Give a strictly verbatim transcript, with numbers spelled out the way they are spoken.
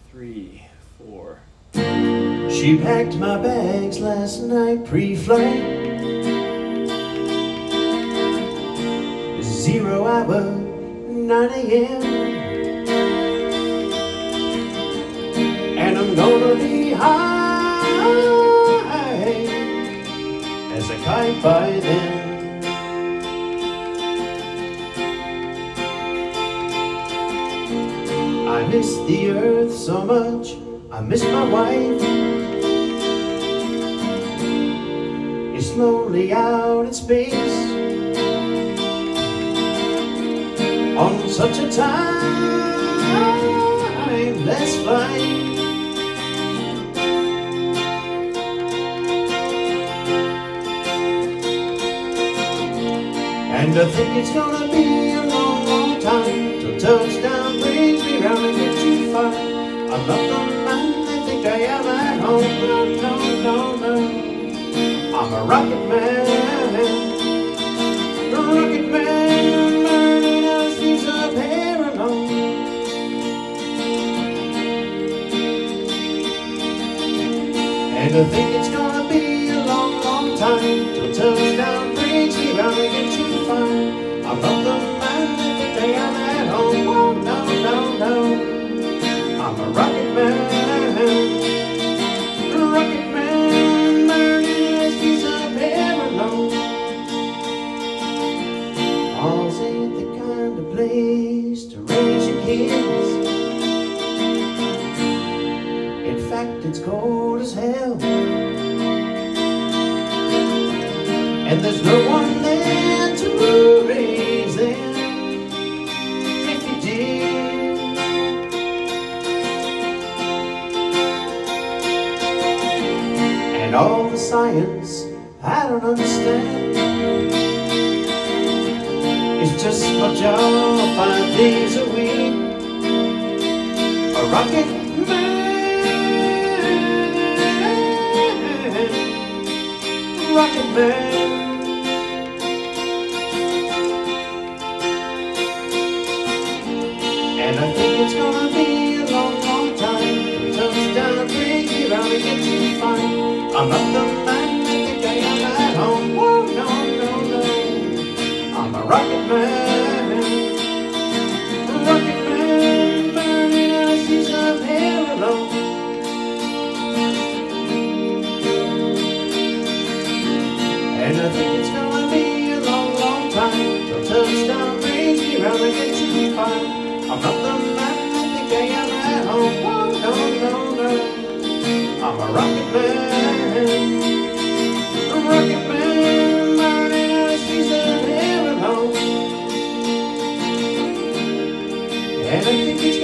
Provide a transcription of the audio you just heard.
three, four. She packed my bags last night pre-flight. Zero hour, nine a.m. And I'm gonna be high as a kite by then. I miss the earth so much, I miss my wife. It's lonely out in space on such a timeless flight. And I think it's gonna be a long, long time till touchdown brings me round and gets you far. I'm not the man they think I am at home. No, no, no, no. I'm a rocket man, a rocket man, learning how to use a pair alone. And I think it's gonna be a long, long time till touchdown brings me round and gets you far. I'm not the man that think I am at home. Oh, no, no, no. I'm a rocket man, a rocket man, learning how to use a pair alone. Ours ain't the kind of place to raise your kids. In fact, it's cold as hell, and there's no one there to raise them if you did. And all the science I don't understand, it's just my job five days a week. A rocket man, rocket man. And I think it's gonna be a long, long time till touchdown brings me round and gets you fine. I'm not the man that think I am at home. Whoa, no, no, no. I'm a rocket man, a rocket man, learning how to use a pair alone. And I think it's gonna be a long, long time till touchdown brings me round and gets you fine. I'm not the man that think I am at home. Oh, no, no, no. I'm a rocket man, a rocket man, learning how to use a pair alone. And I think it's